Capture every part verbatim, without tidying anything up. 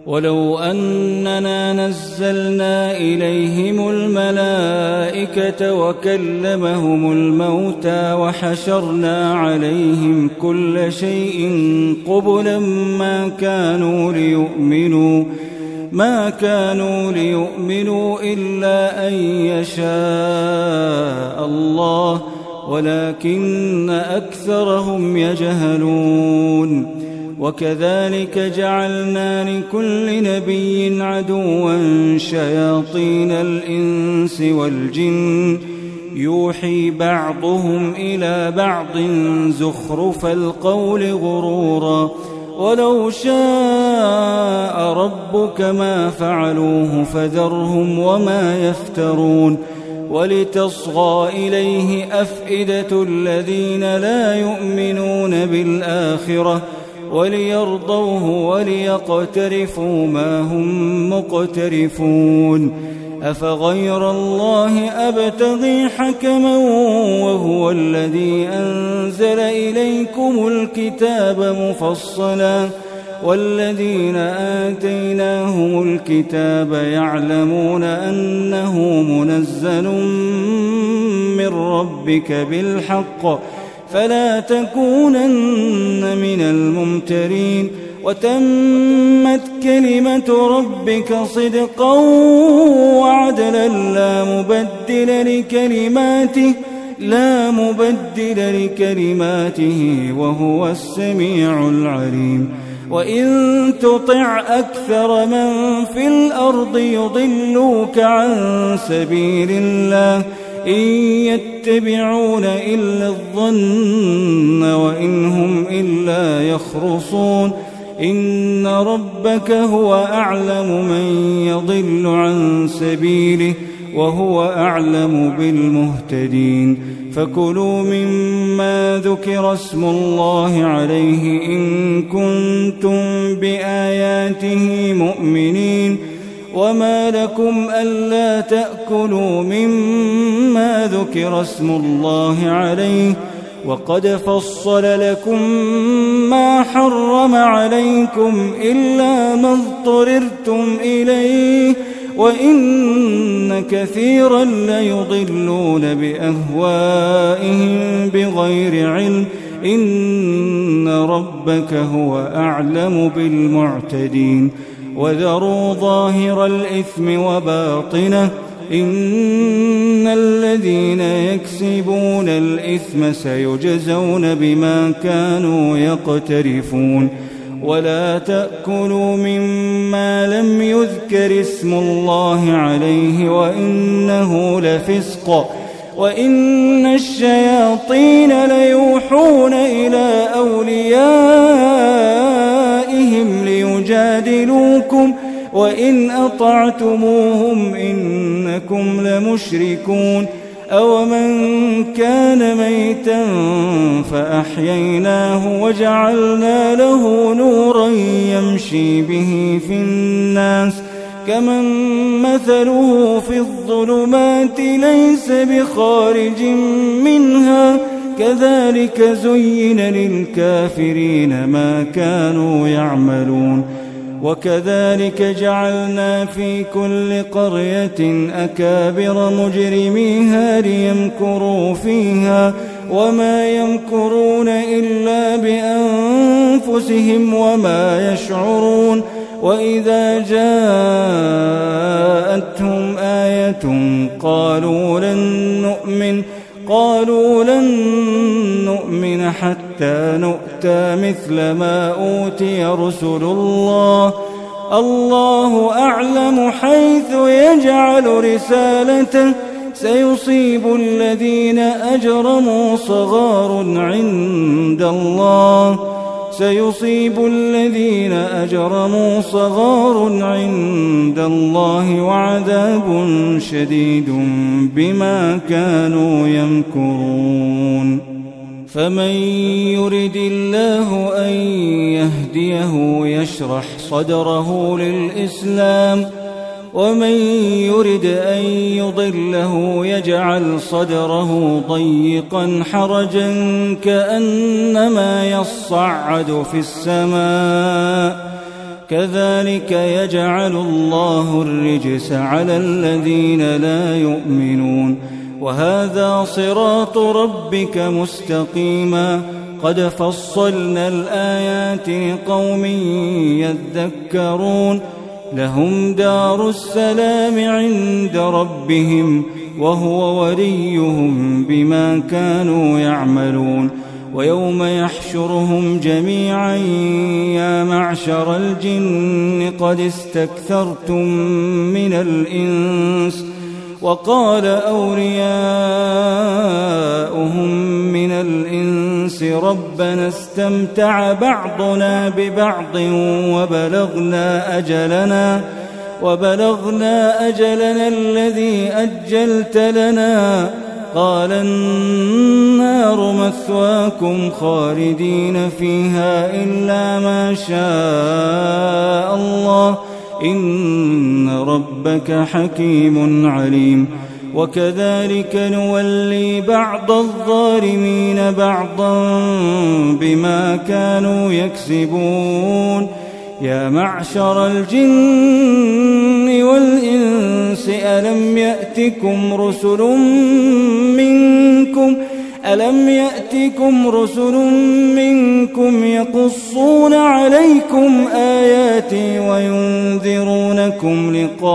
ولو أننا نزلنا إليهم الملائكة وكلمهم الموتى وحشرنا عليهم كل شيء قبلا ما كانوا ليؤمنوا ما كانوا ليؤمنوا إلا أن يشاء الله ولكن أكثرهم يجهلون. وكذلك جعلنا لكل نبي عدوا شياطين الإنس والجن يوحي بعضهم إلى بعض زخرف القول غرورا ولو شاء ربك ما فعلوه فذرهم وما يفترون. ولتصغى إليه أفئدة الذين لا يؤمنون بالآخرة وليرضوه وليقترفوا ما هم مقترفون. أفغير الله أبتغي حكما وهو الذي أنزل إليكم الكتاب مفصلا والذين آتيناهم الكتاب يعلمون أنه منزل من ربك بالحق فلا تكونن من الممترين. وتمت كلمة ربك صدقا وعدلا لا مبدل لكلماته لا مبدل لكلماته وهو السميع العليم. وإن تطع أكثر من في الأرض يضلوك عن سبيل الله إن يتبعون إلا الظن وإن هم إلا يخرصون. إن ربك هو أعلم من يضل عن سبيله وهو أعلم بالمهتدين. فكلوا مما ذكر اسم الله عليه إن كنتم بآياته مؤمنين. وما لكم ألا تأكلوا مما ذكر اسم الله عليه وقد فصل لكم ما حرم عليكم إلا ما اضطررتم إليه وإن كثيرا ليضلون بأهوائهم بغير علم. إن ربك هو أعلم بالمعتدين. وذروا ظاهر الإثم وباطنه إن الذين يكسبون الإثم سيجزون بما كانوا يقترفون. ولا تأكلوا مما لم يذكر اسم الله عليه وإنه لفسق وإن الشياطين ليوحون إلى أوليائهم ليجادلوكم وإن أطعتموهم إنكم لمشركون. أومن كان ميتا فأحييناه وجعلنا له نورا يمشي به في الناس كمن مثله في الظلمات ليس بخارج منها كذلك زين للكافرين ما كانوا يعملون. وكذلك جعلنا في كل قرية أكابر مجرميها ليمكروا فيها وما يمكرون إلا بأنفسهم وما يشعرون. وإذا جاءتهم آية قالوا لن نؤمن قالوا لن نؤمن حتى نؤتى مثل ما أوتي رسل الله الله أعلم حيث يجعل رسالته سيصيب الذين أجرموا صغار عند الله سيصيب الذين أجرموا صغار عند الله وعذاب شديد بما كانوا يمكرون. فمن يرد الله أن يهديه يشرح صدره للإسلام ومن يرد أن يضله يجعل صدره ضيقا حرجا كأنما يصعد في السماء كذلك يجعل الله الرجس على الذين لا يؤمنون. وهذا صراط ربك مستقيما قد فصلنا الآيات لقوم يذكرون. لهم دار السلام عند ربهم وهو وليهم بما كانوا يعملون. ويوم يحشرهم جميعا يا معشر الجن قد استكثرتم من الإنس وقال أولياؤهم من الإنس ربنا استمتع بعضنا ببعض وبلغنا أجلنا وبلغنا أجلنا الذي أجلت لنا قال النار مثواكم خالدين فيها إلا ما شاء الله إن ربك حكيم عليم. وكذلك نولي بعض الظالمين بعضا بما كانوا يكسبون. يا معشر الجن والإنس ألم يأتكم رسل منكم ألم يأتكم رسل منكم يقصون عليكم آياتي وينذرونكم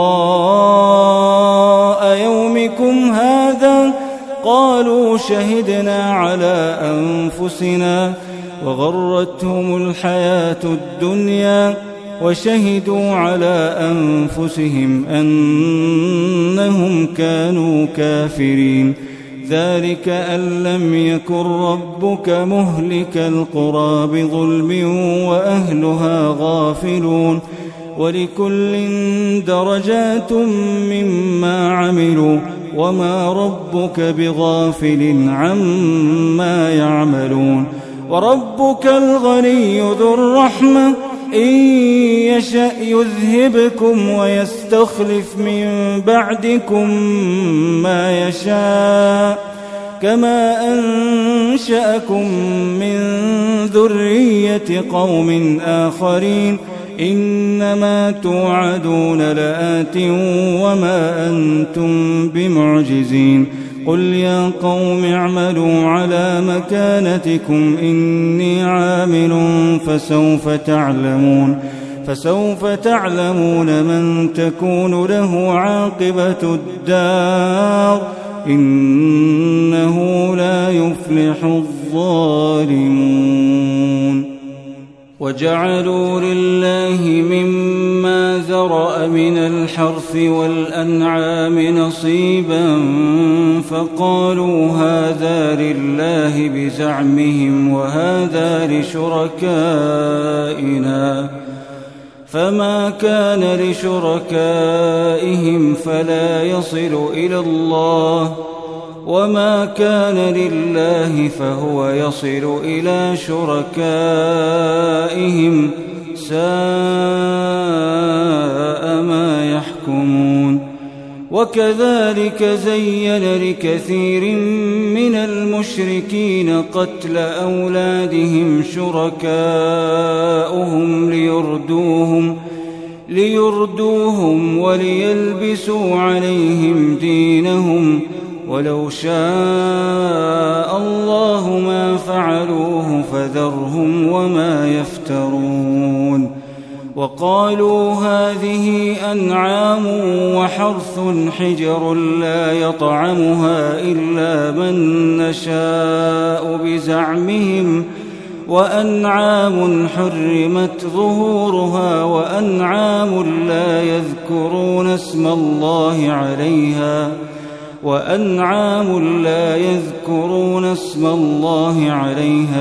لقاء يومكم هذا قالوا شهدنا على أنفسنا وغرتهم الحياة الدنيا وشهدوا على أنفسهم أنهم كانوا كافرين. ذلك أن لم يكن ربك مهلك القرى بظلم وأهلها غافلون. ولكل درجات مما عملوا وما ربك بغافل عما يعملون. وربك الغني ذو الرحمة إن يشأ يذهبكم ويستخلف من بعدكم ما يشاء كما أنشأكم من ذرية قوم آخرين إنما توعدون لآت وما أنتم بمعجزين. قل يا قوم اعملوا على مكانتكم إني عامل فسوف تعلمون فسوف تعلمون من تكون له عاقبة الدار إنه لا يفلح الظالمون. وجعلوا لله مما ذرأ من الحرث والأنعام نصيبا فقالوا هذا لله بزعمهم وهذا لشركائنا فما كان لشركائهم فلا يصل إلى الله وما كان لله فهو يصل إلى شركائهم ساء ما يحكمون. وكذلك زين لكثير من المشركين قتل أولادهم شركاؤهم ليردوهم ليردوهم وليلبسوا عليهم دينهم ولو شاء الله ما فعلوه فذرهم وما يفترون. وقالوا هذه أنعام وحرث حجر لا يطعمها إلا من نشاء بزعمهم وأنعام حرمت ظهورها وأنعام لا يذكرون اسم الله عليها وأنعام لا يذكرون اسم الله عليها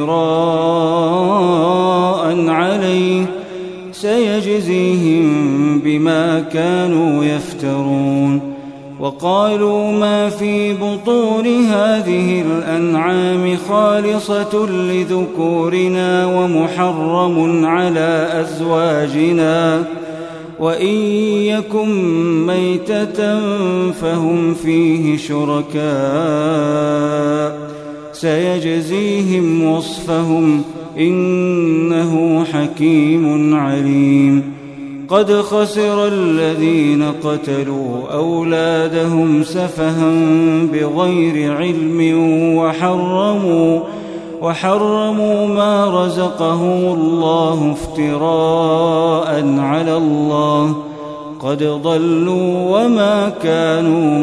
افتراء عليه سيجزيهم بما كانوا يفترون. وقالوا ما في بطون هذه الأنعام خالصة لذكورنا ومحرم على أزواجنا وإن يكن ميتة فهم فيه شركاء سيجزيهم وصفهم إنه حكيم عليم قد خسر الذين قتلوا أولادهم سفها بغير علم وحرموا وحرموا ما رزقهم الله افتراء على الله قد ضلوا وما كانوا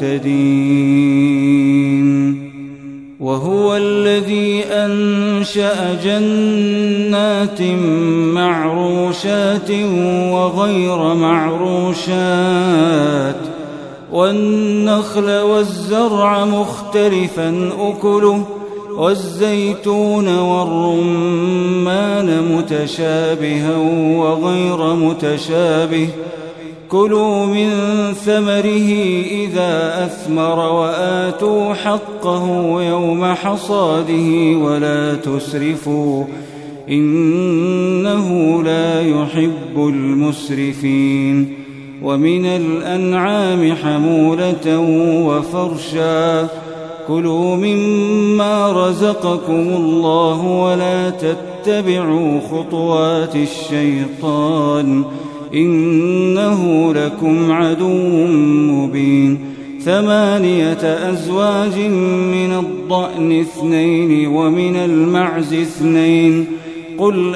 مهتدين وهو الذي أنشأ جنات معروشات وغير معروشات والنخل والزرع مختلفا أكله والزيتون والرمان متشابها وغير متشابه كلوا من ثمره إذا أثمر وآتوا حقه يوم حصاده ولا تسرفوا إنه لا يحب المسرفين ومن الأنعام حمولة وفرشا كلوا مما رزقكم الله ولا تتبعوا خطوات الشيطان إنه لكم عدو مبين ثمانية أزواج من الضأن اثنين ومن المعز اثنين قل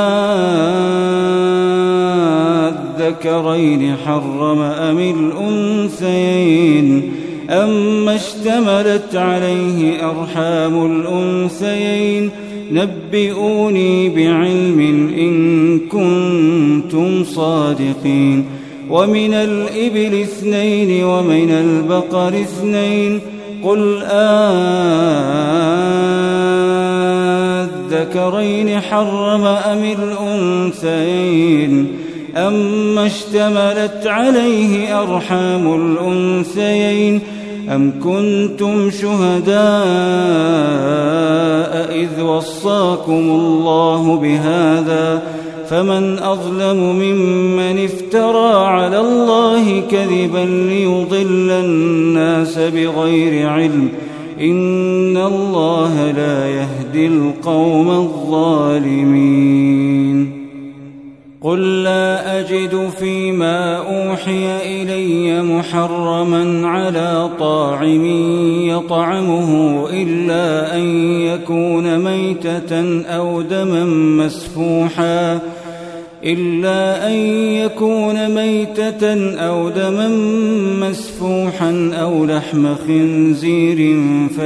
أذكرين حرم أم الأنثيين أما اشتملت عليه أرحام الأنثيين نبئوني بعلم إن كنتم صادقين ومن الإبل اثنين ومن البقر اثنين قل أذكرين حرم أم الأنثيين أما اشتملت عليه أرحام الأنثيين أم كنتم شهداء إذ وصاكم الله بهذا فمن أظلم ممن افترى على الله كذبا ليضل الناس بغير علم إن الله لا يهدي القوم الظالمين قل لا أجد فيما أوحي إلي محرما على طاعم يطعمه إلا أن يكون ميتة أو دما مسفوحا إلا أن يكون ميتة أو دما مسفوحا أو لحم خنزير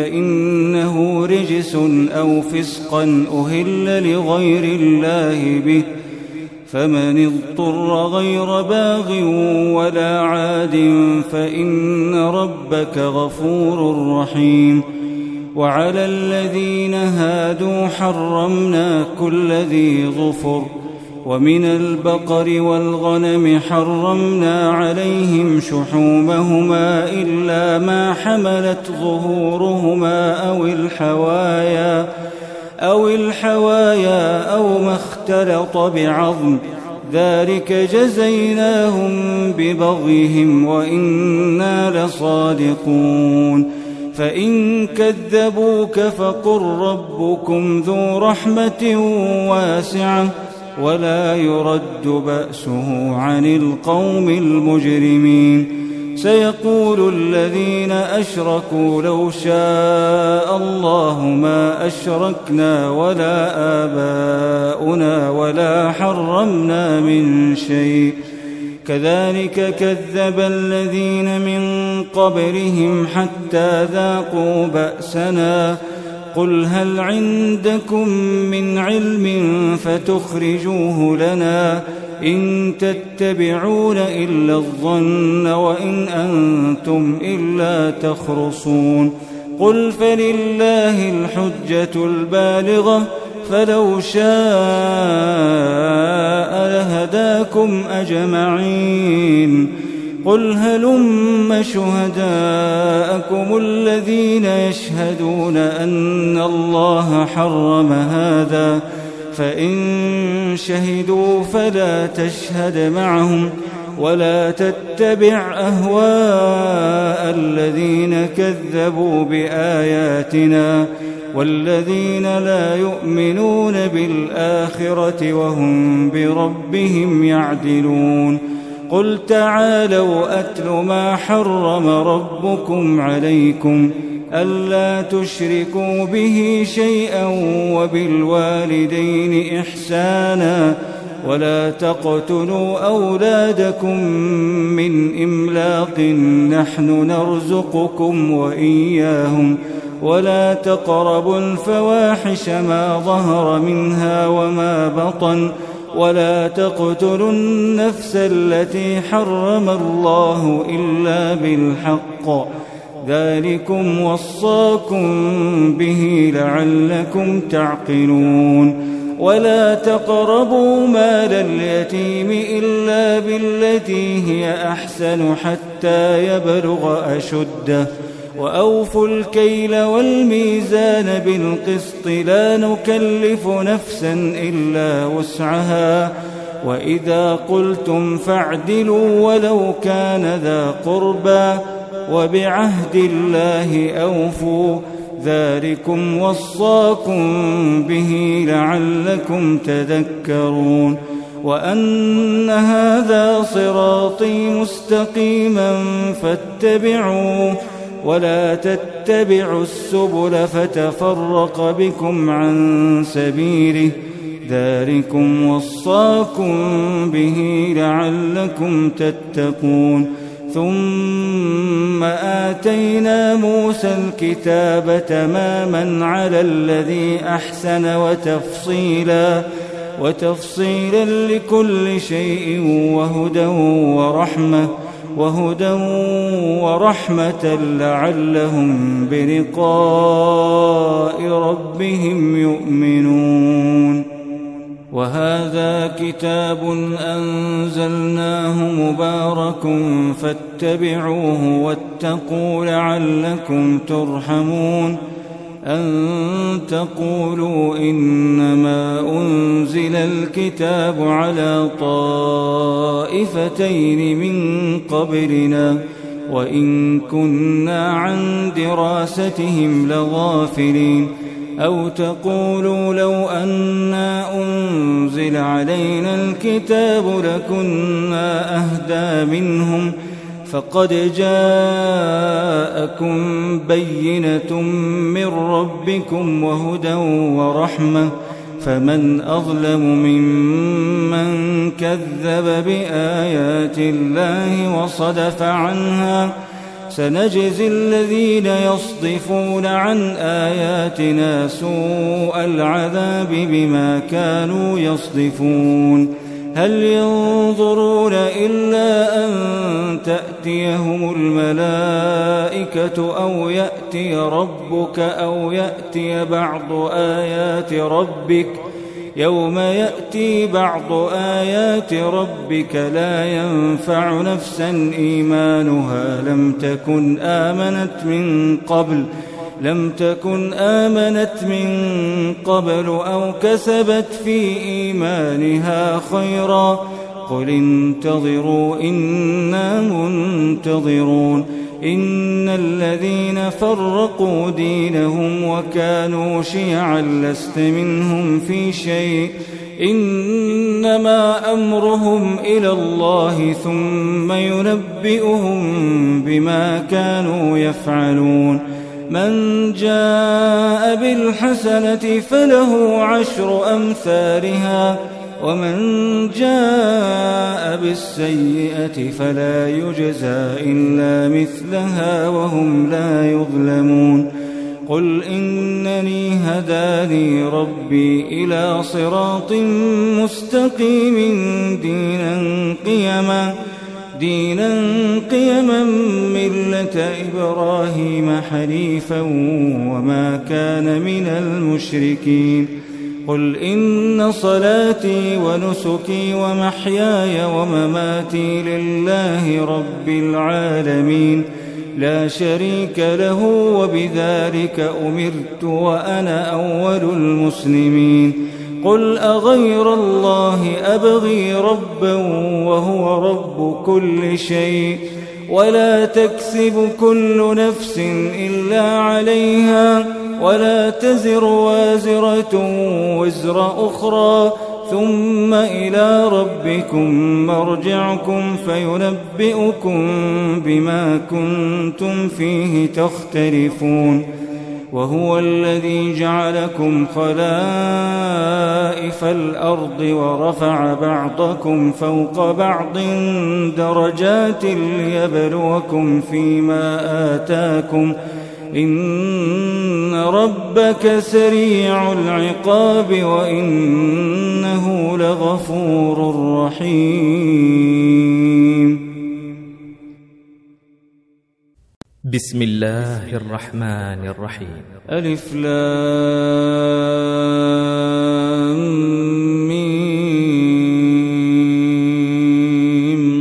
فإنه رجس أو فسقا أهل لغير الله به فمن اضطر غير باغ ولا عاد فإن ربك غفور رحيم وعلى الذين هادوا حرمنا كل ذي ظفر ومن البقر والغنم حرمنا عليهم شحومهما إلا ما حملت ظهورهما أو الحوايا أو الحوايا أو ما اختلط بعظم ذلك جزيناهم ببغيهم وإنا لصادقون فإن كذبوك فقل ربكم ذو رحمة واسعة ولا يرد بأسه عن القوم المجرمين سيقول الذين أشركوا لو شاء الله ما أشركنا ولا آباؤنا ولا حرمنا من شيء كذلك كذب الذين من قبلهم حتى ذاقوا بأسنا قل هل عندكم من علم فتخرجوه لنا إن تتبعون إلا الظن وإن أنتم إلا تخرصون قل فلله الحجة البالغة فلو شاء لهداكم أجمعين قل هلم شهداءكم الذين يشهدون أن الله حرم هذا فإن شهدوا فلا تشهد معهم ولا تتبع أهواء الذين كذبوا بآياتنا والذين لا يؤمنون بالآخرة وهم بربهم يعدلون. قل تعالوا أتل ما حرم ربكم عليكم ألا تشركوا به شيئا وبالوالدين إحسانا ولا تقتلوا أولادكم من إملاق نحن نرزقكم وإياهم ولا تقربوا الفواحش ما ظهر منها وما بطن ولا تقتلوا النفس التي حرم الله إلا بالحق ذلكم وصاكم به لعلكم تعقلون. ولا تقربوا مال اليتيم إلا بالتي هي أحسن حتى يبلغ أشده وأوفوا الكيل والميزان بالقسط لا نكلف نفسا إلا وسعها وإذا قلتم فاعدلوا ولو كان ذا قربى وبعهد الله أوفوا ذلكم وصاكم به لعلكم تذكرون. وأن هذا صراطي مستقيما فاتبعوه ولا تتبعوا السبل فتفرق بكم عن سبيله ذلكم وصاكم به لعلكم تتقون. ثم آتينا موسى الكتاب تماما على الذي أحسن وتفصيلا وتفصيلا لكل شيء وهدى ورحمة وهدى ورحمة لعلهم بلقاء ربهم يؤمنون. وهذا كتاب أنزلناه مبارك فاتبعوه واتقوا لعلكم ترحمون. أن تقولوا إنما أنزل الكتاب على طائفتين من قبلنا وإن كنا عن دراستهم لغافلين. أو تقولوا لو أنا أنزل علينا الكتاب لكنا أهدى منهم فقد جاءكم بينة من ربكم وهدى ورحمة فمن أظلم ممن كذب بآيات الله وصدف عنها سنجزي الذين يصدفون عن آياتنا سوء العذاب بما كانوا يصدفون. هل ينظرون إلا أن تأتيهم الملائكة أو يأتي ربك أو يأتي بعض آيات ربك يوم يأتي بعض آيات ربك لا ينفع نفسا إيمانها لم تكن آمنت من قبل لم تكن آمنت من قبل أو كسبت في إيمانها خيرا قل انتظروا إنا منتظرون. إن الذين فرقوا دينهم وكانوا شيعا لست منهم في شيء إنما أمرهم إلى الله ثم ينبئهم بما كانوا يفعلون. من جاء بالحسنة فله عشر أمثالها ومن جاء بالسيئة فلا يجزى إلا مثلها وهم لا يظلمون. قل إنني هداني ربي إلى صراط مستقيم دينا قيما دينا قيما ملة إبراهيم حنيفا وما كان من المشركين. قل إن صلاتي ونسكي ومحياي ومماتي لله رب العالمين لا شريك له وبذلك أمرت وأنا أول المسلمين. قل أغير الله أبغي ربا وهو رب كل شيء ولا تكسب كل نفس إلا عليها ولا تزر وازرة وزر أخرى ثم إلى ربكم مرجعكم فينبئكم بما كنتم فيه تختلفون وهو الذي جعلكم خلائف الأرض ورفع بعضكم فوق بعض درجات ليبلوكم فيما آتاكم إن ربك سريع العقاب وإنه لغفور رحيم. بسم الله الرحمن الرحيم. ألف لام ميم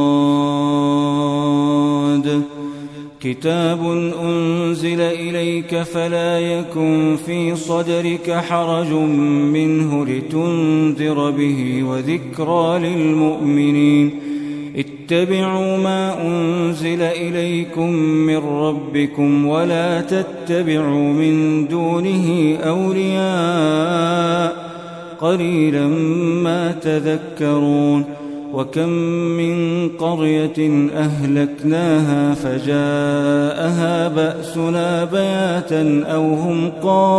صاد كتاب أنزل إليك فلا يكن في صدرك حرج منه لتنذر به وذكرى للمؤمنين اتبعوا ما أنزل إليكم من ربكم ولا تتبعوا من دونه أولياء قليلا ما تذكرون وكم من قرية أهلكناها فجاءها بأسنا بياتا أو هم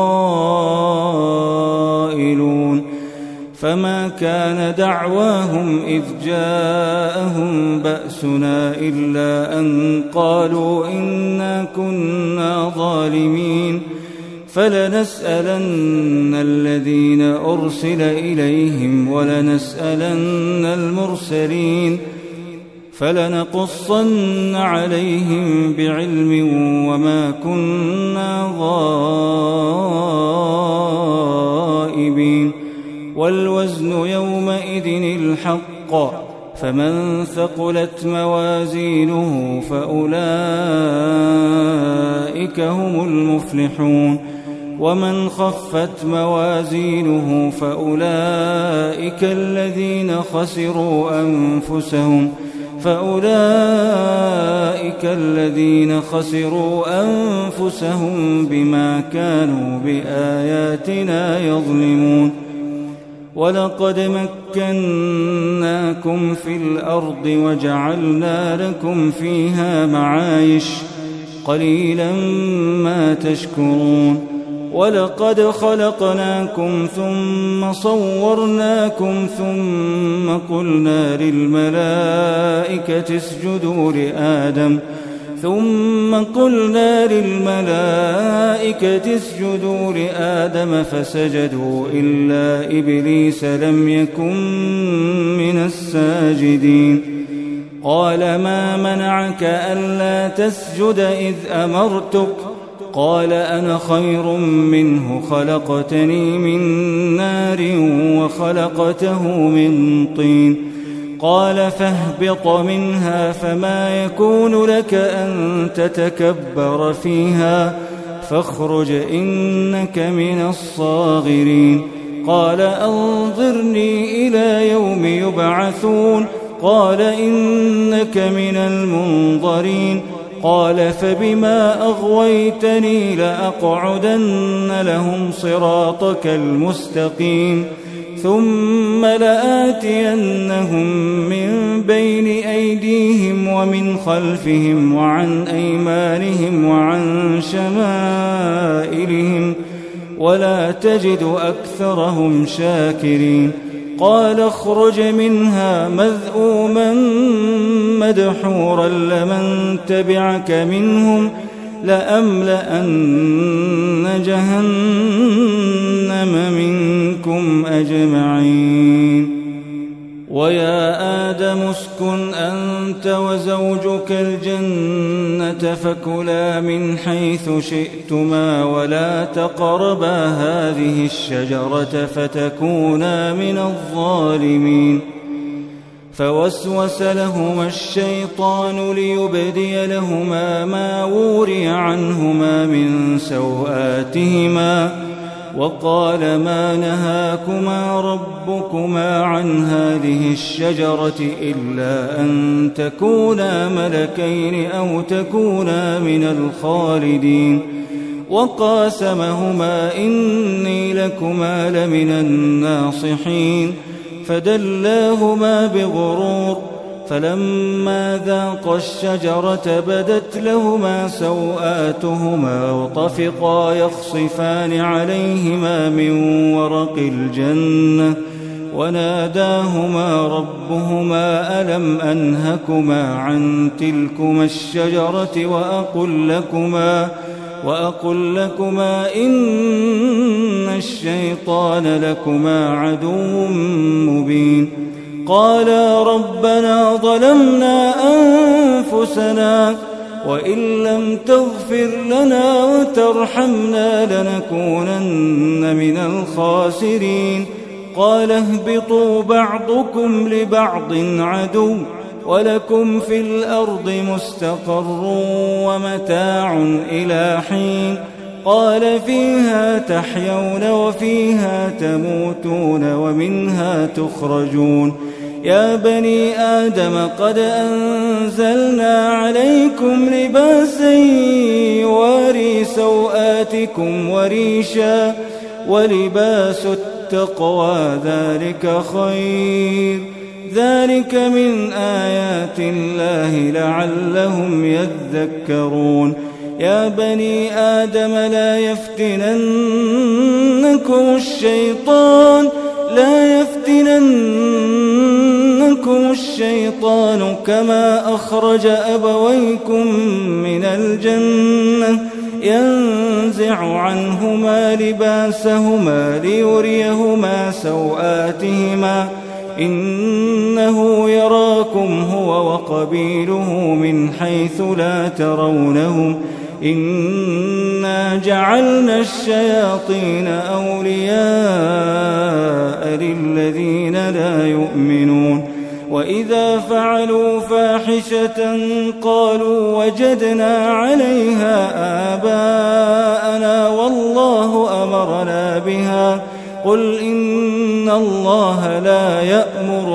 قائلون فما كان دعواهم إذ جاءهم بأسنا إلا أن قالوا إنا كنا ظالمين فلنسألن الذين أرسل إليهم ولنسألن المرسلين فلنقصن عليهم بعلم وما كنا غائبين والوزن يومئذ الحق فمن ثقلت موازينه فأولئك هم المفلحون ومن خفت موازينه فأولئك الذين خسروا أنفسهم فأولئك الذين خسروا أنفسهم بما كانوا بآياتنا يظلمون ولقد مكناكم في الأرض وجعلنا لكم فيها معايش قليلا ما تشكرون ولقد خلقناكم ثم صورناكم ثم قلنا للملائكة اسجدوا لآدم ثم قلنا للملائكة اسجدوا لآدم فسجدوا إلا إبليس لم يكن من الساجدين قال ما منعك ألا تسجد إذ أمرتك قال أنا خير منه خلقتني من نار وخلقته من طين قال فاهبط منها فما يكون لك أن تتكبر فيها فاخرج إنك من الصاغرين قال أنظرني إلى يوم يبعثون قال إنك من المنظرين قال فبما أغويتني لأقعدن لهم صراطك المستقيم ثم لآتينهم من بين أيديهم ومن خلفهم وعن أيمانهم وعن شمائلهم ولا تجد أكثرهم شاكرين قال اخرج منها مذءوما مدحورا لمن تبعك منهم لأملأن جهنم منكم أجمعين ويا آدم اسكن أنت وزوجك الجنة فكلا من حيث شئتما ولا تقربا هذه الشجرة فتكونا من الظالمين فوسوس لهما الشيطان ليبدي لهما ما وري عنهما من سوآتهما وقال ما نهاكما ربكما عن هذه الشجرة إلا أن تكونا ملكين أو تكونا من الخالدين وقاسمهما إني لكما لمن الناصحين فدلاهما بغرور فلما ذاقا الشجرة بدت لهما سوآتهما وطفقا يخصفان عليهما من ورق الجنة وناداهما ربهما ألم أنهكما عن تلكما الشجرة وأقل لكما وأقل لكما إن الشيطان لكما عدو مبين قالا ربنا ظلمنا أنفسنا وإن لم تغفر لنا وترحمنا لنكونن من الخاسرين قال اهبطوا بعضكم لبعض عدو ولكم في الأرض مستقر ومتاع إلى حين قال فيها تحيون وفيها تموتون ومنها تخرجون يا بني آدم قد أنزلنا عليكم لباسا يواري سوآتكم وريشا ولباس التقوى ذلك خير ذلك من آيات الله لعلهم يذكرون يا بني آدم لا يفتننكم الشيطان لا يفتننكم الشيطان كما أخرج أبويكم من الجنة ينزع عنهما لباسهما ليريهما سوآتهما إنه يراكم هو وقبيله من حيث لا ترونهم إنا جعلنا الشياطين أولياء للذين لا يؤمنون وإذا فعلوا فاحشة قالوا وجدنا عليها آباءنا والله أمرنا بها قل إن الله لا يأمر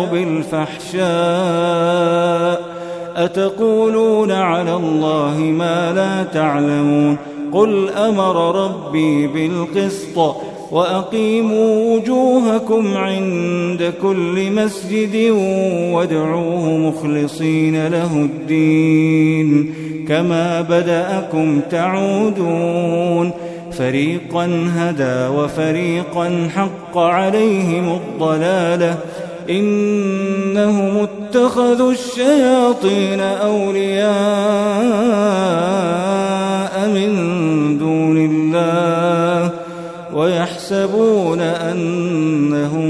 بالفحشاء أتقولون على الله ما لا تعلمون قل أمر ربي بالقسط وأقيموا وجوهكم عند كل مسجد وادعوه مخلصين له الدين كما بدأكم تعودون فريقا هدى وفريقا حق عليهم الضلالة إنهم اتخذوا الشياطين أولياء من دون الله ويحسبون أنهم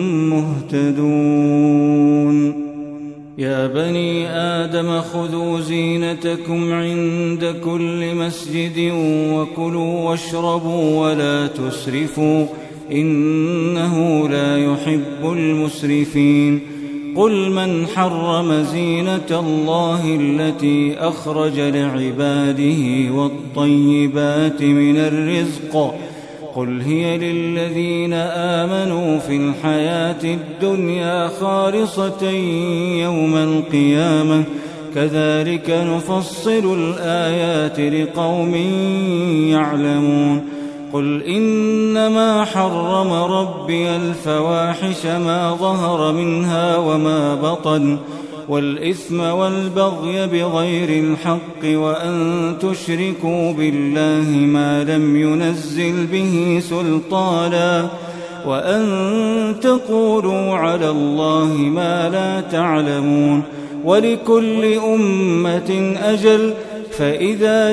مهتدون يا بني آدم خذوا زينتكم عند كل مسجد وكلوا واشربوا ولا تسرفوا إنه لا يحب المسرفين قل من حرم زينة الله التي أخرج لعباده والطيبات من الرزق قل هي للذين آمنوا في الحياة الدنيا خالصة يوم القيامة كذلك نفصل الآيات لقوم يعلمون قل إنما حرم ربي الفواحش ما ظهر منها وما بطن والإثم والبغي بغير الحق وأن تشركوا بالله ما لم ينزل به سلطانا وأن تقولوا على الله ما لا تعلمون ولكل أمة أجل فإذا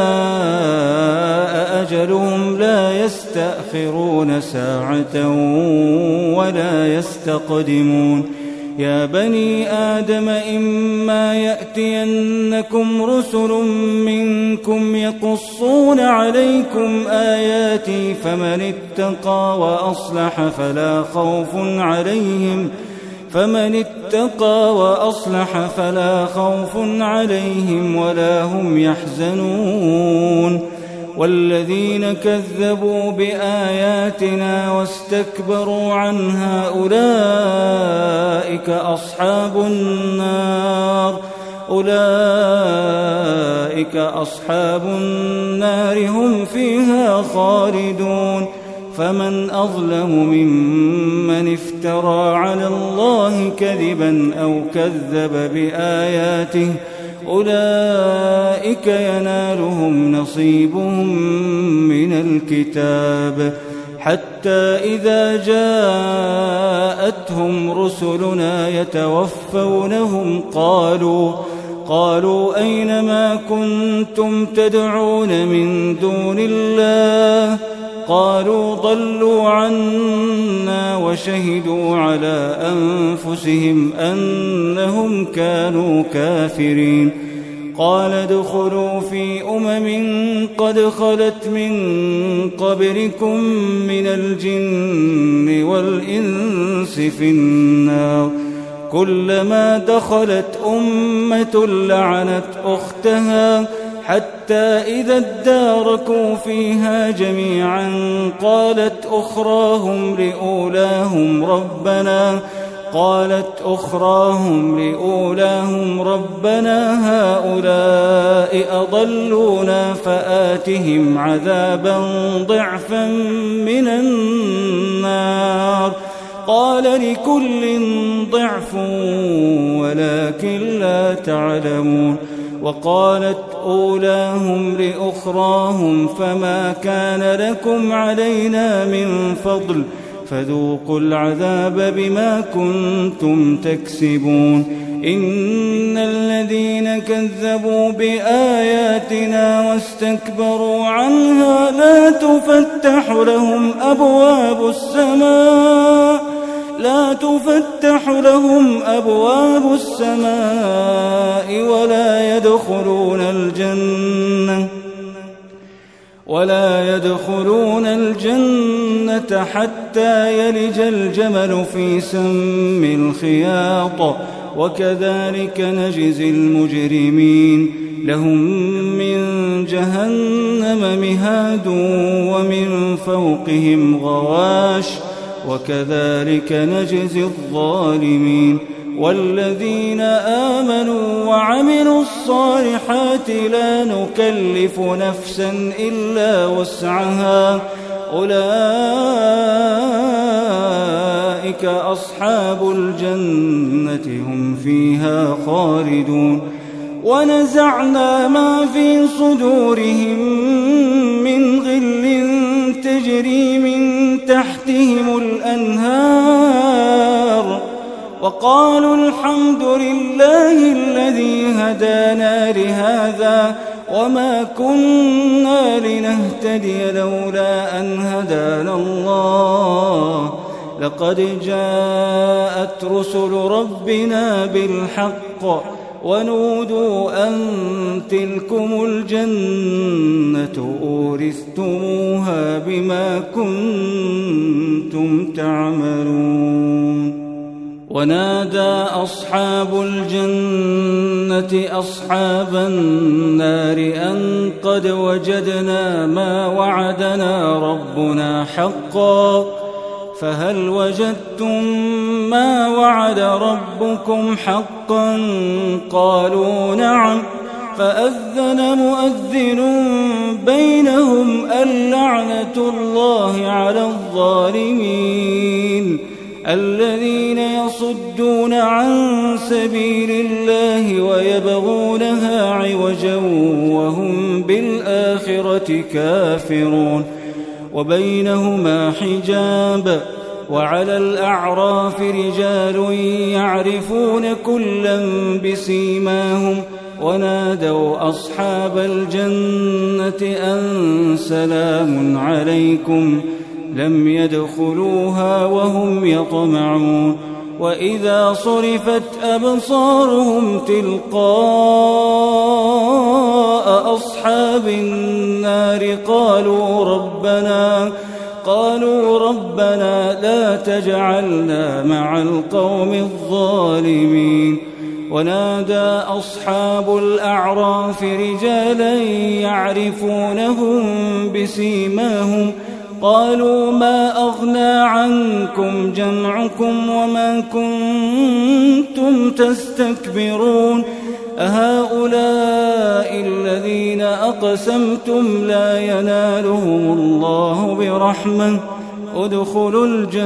جاء أجلهم لا يستأخرون ساعة ولا يستقدمون يا بني آدم إما يأتينكم رسل منكم يقصون عليكم آياتي فمن اتقى وأصلح فلا خوف عليهم فمن اتقى وأصلح فلا خوف عليهم ولا هم يحزنون والذين كذبوا بآياتنا واستكبروا عنها أولئك أصحاب النار أولئك أصحاب النار هم فيها خالدون فمن أظلم ممن افترى على الله كذبا أو كذب بآياته أولئك ينالهم نصيبهم من الكتاب حتى إذا جاءتهم رسلنا يتوفونهم قالوا قالوا أين ما كنتم تدعون من دون الله قالوا ضلوا عنا وشهدوا على أنفسهم أنهم كانوا كافرين قال ادخلوا في أمم قد خلت من قبلكم من الجن والإنس في النار كلما دخلت أمة لعنت أختها حتى إذا اداركوا فيها جميعا قالت أخراهم لأولاهم ربنا قالت أخراهم لأولاهم ربنا هؤلاء أضلونا فآتهم عذابا ضعفا من النار قال لكل ضعف ولكن لا تعلمون وقالت أولاهم لأخراهم فما كان لكم علينا من فضل فذوقوا العذاب بما كنتم تكسبون إن الذين كذبوا بآياتنا واستكبروا عنها لا تفتح لهم أبواب السماء لا تفتح لهم أبواب السماء ولا يدخلون الجنة ولا يدخلون الجنة حتى يلج الجمل في سم الخياط وكذلك نجزي المجرمين لهم من جهنم مهاد ومن فوقهم غواش وكذلك نجزي الظالمين والذين آمنوا وعملوا الصالحات لا نكلف نفسا إلا وسعها أولئك أصحاب الجنة هم فيها خالدون ونزعنا ما في صدورهم من غل تجري من تحتهم الأنهار وقالوا الحمد لله الذي هدانا لهذا وما كنا لنهتدي لولا أن هدانا الله لقد جاءت رسل ربنا بالحق ونودوا أن تلكم الجنة أورثتموها بما كنتم تعملون ونادى أصحاب الجنة أصحاب النار أن قد وجدنا ما وعدنا ربنا حقا فهل وجدتم ما وعد ربكم حقا قالوا نعم فأذن مؤذن بينهم اللعنة الله على الظالمين الذين يصدون عن سبيل الله ويبغونها عوجا وهم بالآخرة كافرون وبينهما حجاب وعلى الأعراف رجال يعرفون كلا بسيماهم ونادوا أصحاب الجنة أن سلام عليكم لم يدخلوها وهم يطمعون وإذا صرفت أبصارهم تلقاء أصحاب النار قالوا ربنا قالوا ربنا لا تجعلنا مع القوم الظالمين ونادى أصحاب الأعراف رجالا يعرفونهم بسيماهم قالوا ما أغنى عنكم جمعكم وما كنتم تستكبرون أهؤلاء الذين أقسمتم لا ينالهم الله برحمة ادخلوا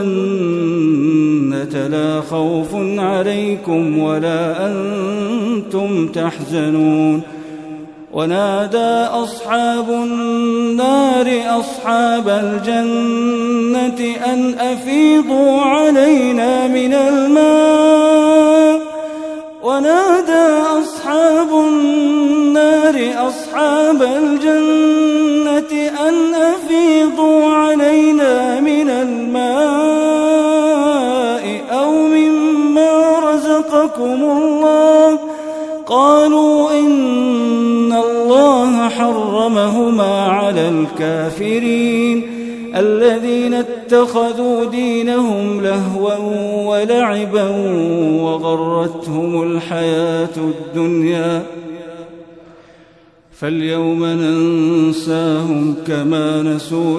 الجنة لا خوف عليكم ولا أنتم تحزنون. ونادى أصحاب النار أصحاب الجنة أن أفيضوا علينا من الماء ونادى أصحاب النار أصحاب الجنة أن أفيضوا علينا من الماء أو مما رزقكم الله قالوا إن الله حرمهما على الكافرين الذين اتخذوا دينهم لهوا ولعبا وغرتهم الحياة الدنيا فاليوم ننساهم كما نسوا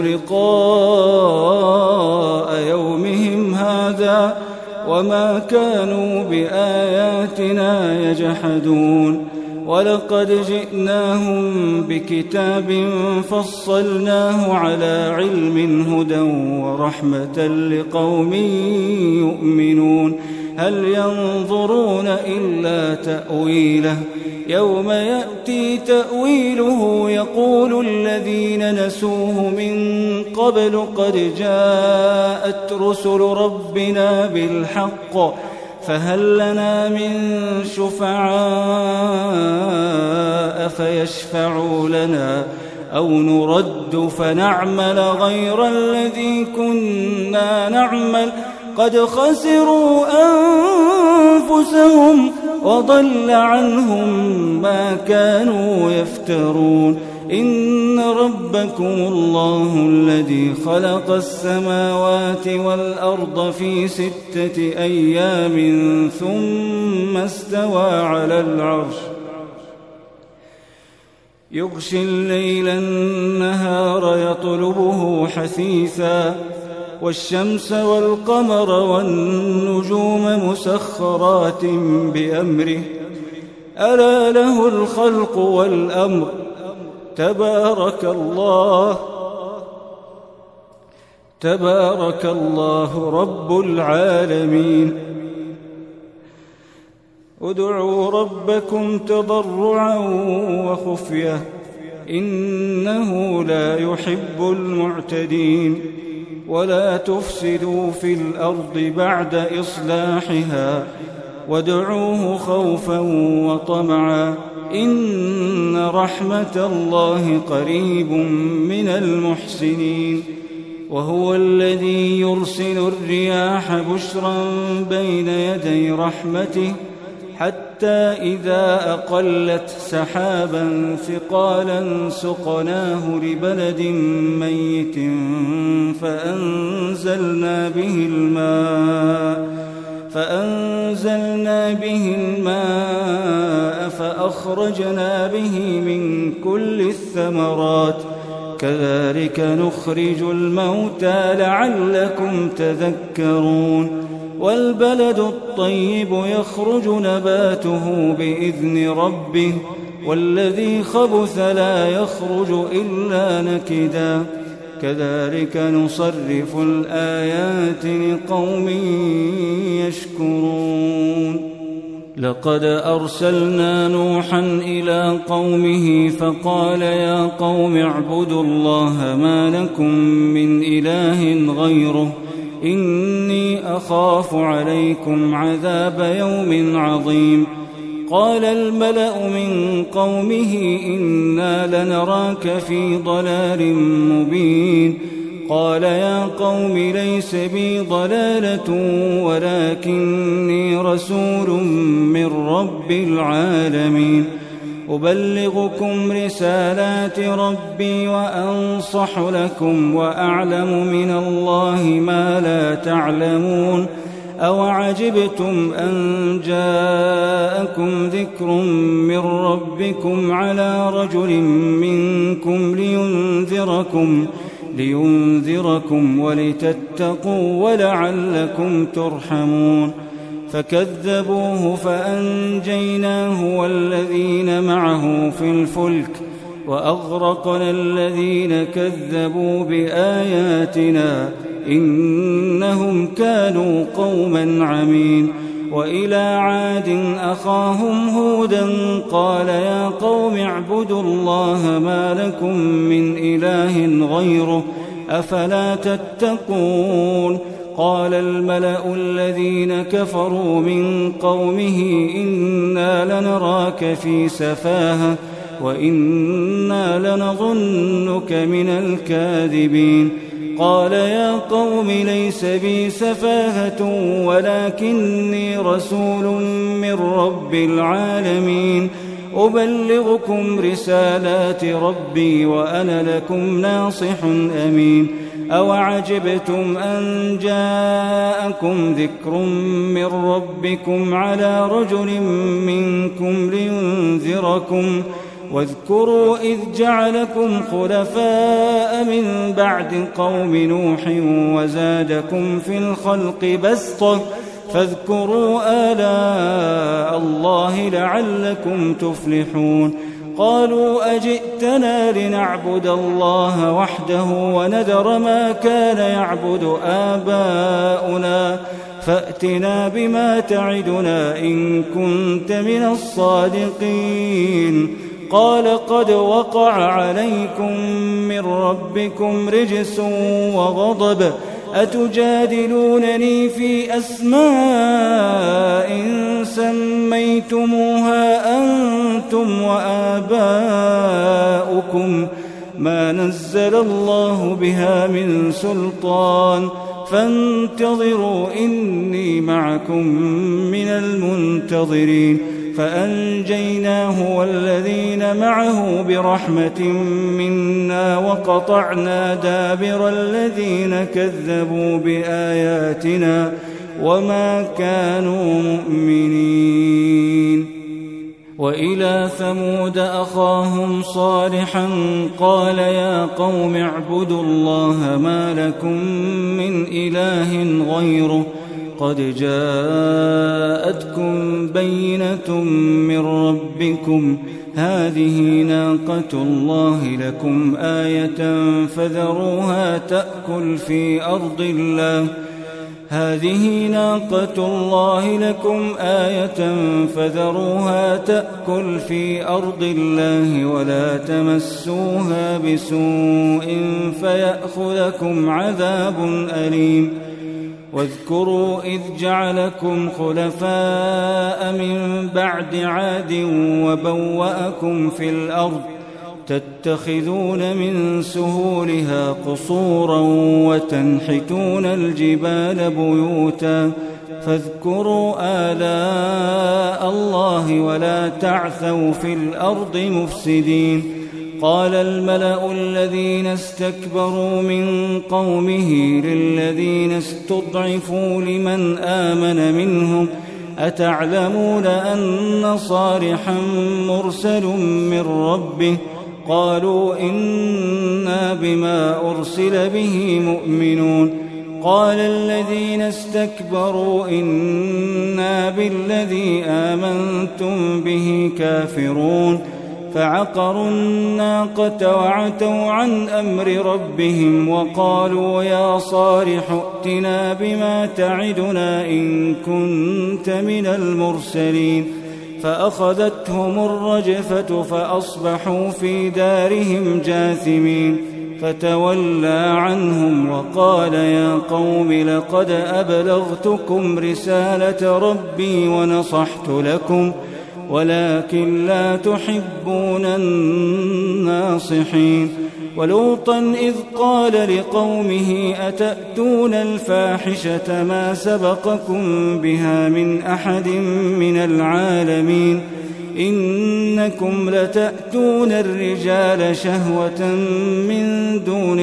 لقاء يومهم هذا وما كانوا بآياتنا يجحدون. ولقد جئناهم بكتاب فصلناه على علم هدى ورحمة لقوم يؤمنون. هل ينظرون إلا تأويله يوم يأتي تأويله يقول الذين نسوه من قبل قد جاءت رسل ربنا بالحق فهل لنا من شفعاء فيشفعوا لنا أو نرد فنعمل غير الذي كنا نعمل قد خسروا أنفسهم وضل عنهم ما كانوا يفترون. إن ربكم الله الذي خلق السماوات والأرض في ستة أيام ثم استوى على العرش يغشي الليل النهار يطلبه حثيثا والشمس والقمر والنجوم مسخرات بأمره ألا له الخلق والأمر تبارك الله تبارك الله رب العالمين. ادعوا ربكم تضرعا وخفية إنه لا يحب المعتدين. ولا تفسدوا في الأرض بعد إصلاحها وادعوه خوفا وطمعا إن رحمة الله قريب من المحسنين. وهو الذي يرسل الرياح بشرا بين يدي رحمته حتى إذا أقلت سحابا ثقالا سقناه لبلد ميت فأنزلنا به الماء فأنزلنا به الماء فأخرجنا به من كل الثمرات كذلك نخرج الموتى لعلكم تذكرون. والبلد الطيب يخرج نباته بإذن ربه والذي خبث لا يخرج إلا نكدا كذلك نصرف الآيات لقوم يشكرون. لقد أرسلنا نوحا إلى قومه فقال يا قوم اعبدوا الله ما لكم من إله غيره إني أخاف عليكم عذاب يوم عظيم. قال الملأ من قومه إنا لنراك في ضلال مبين. قال يا قوم ليس بي ضلالة ولكني رسول من رب العالمين أبلغكم رسالات ربي وأنصح لكم وأعلم من الله ما لا تعلمون. أوعجبتم أن جاءكم ذكر من ربكم على رجل منكم لينذركم لينذركم ولتتقوا ولعلكم ترحمون. فكذبوه فأنجيناه والذين معه في الفلك وأغرقنا الذين كذبوا بآياتنا إنهم كانوا قوما عمين. وإلى عاد أخاهم هودا قال يا قوم اعبدوا الله ما لكم من إله غيره أفلا تتقون. قال الملأ الذين كفروا من قومه إنا لنراك في سفاهة وإنا لنظنك من الكاذبين. قال يا قوم ليس بي سفاهة ولكني رسول من رب العالمين أبلغكم رسالات ربي وأنا لكم ناصح أمين. أوعجبتم أن جاءكم ذكر من ربكم على رجل منكم لينذركم واذكروا إذ جعلكم خلفاء من بعد قوم نوح وزادكم في الخلق بسطة فاذكروا آلاء الله لعلكم تفلحون. قالوا أجئتنا لنعبد الله وحده وندر ما كان يعبد آباؤنا فأتنا بما تعدنا إن كنت من الصادقين. قال قد وقع عليكم من ربكم رجس وغضب أتجادلونني في أسماء سميتموها أنتم وآباؤكم ما نزل الله بها من سلطان فانتظروا إني معكم من المنتظرين. فأنجيناه والذين معه برحمة منا وقطعنا دابر الذين كذبوا بآياتنا وما كانوا مؤمنين. وإلى ثمود أخاهم صالحا قال يا قوم اعبدوا الله ما لكم من إله غيره قد جاءتكم بينة من ربكم هذه ناقة الله لكم آية فذروها تأكل في أرض الله هذه ناقة الله لكم آية فذروها تأكل في أرض الله ولا تمسوها بسوء فيأخذكم عذاب أليم. واذكروا إذ جعلكم خلفاء من بعد عاد وبوأكم في الأرض تتخذون من سهولها قصورا وتنحتون الجبال بيوتا فاذكروا آلاء الله ولا تعثوا في الأرض مفسدين. قال الملأ الذين استكبروا من قومه للذين استضعفوا لمن آمن منهم أتعلمون أن صالحا مرسل من ربه قالوا إنا بما أرسل به مؤمنون. قال الذين استكبروا إنا بالذي آمنتم به كافرون فعقروا الناقة وعتوا عن أمر ربهم وقالوا يا صالح ائتنا بما تعدنا إن كنت من المرسلين. فأخذتهم الرجفة فأصبحوا في دارهم جاثمين فتولى عنهم وقال يا قوم لقد أبلغتكم رسالة ربي ونصحت لكم ولكن لا تحبون الناصحين. ولوطا إذ قال لقومه أتأتون الفاحشة ما سبقكم بها من أحد من العالمين إنكم لتأتون الرجال شهوة من دون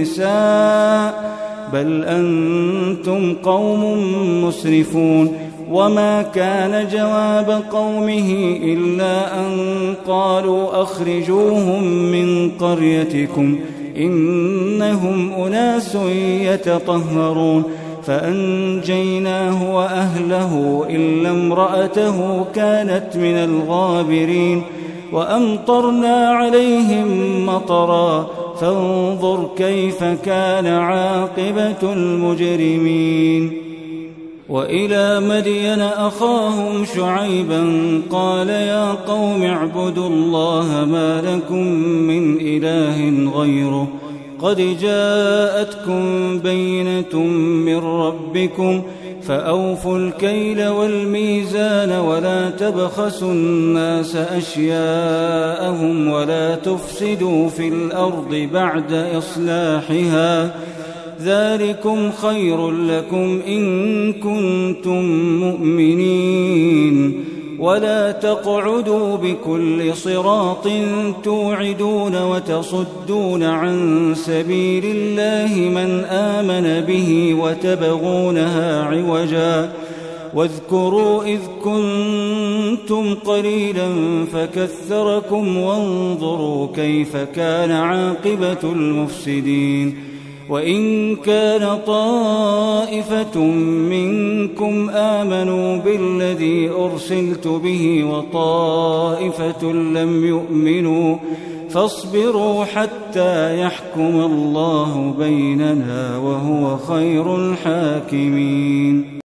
النساء بل أنتم قوم مسرفون. وما كان جواب قومه إلا أن قالوا أخرجوهم من قريتكم إنهم أناس يتطهرون. فأنجيناه وأهله إلا امرأته كانت من الغابرين وأمطرنا عليهم مطرا فانظر كيف كان عاقبة المجرمين. وإلى مدين أخاهم شعيبا قال يا قوم اعبدوا الله ما لكم من إله غيره قد جاءتكم بينة من ربكم فأوفوا الكيل والميزان ولا تبخسوا الناس أشياءهم ولا تفسدوا في الأرض بعد إصلاحها ذلكم خير لكم إن كنتم مؤمنين. ولا تقعدوا بكل صراط توعدون وتصدون عن سبيل الله من آمن به وتبغونها عوجا واذكروا إذ كنتم قليلا فكثركم وانظروا كيف كان عاقبة المفسدين. وإن كان طائفة منكم آمنوا بالذي أرسلت به وطائفة لم يؤمنوا فاصبروا حتى يحكم الله بيننا وهو خير الحاكمين.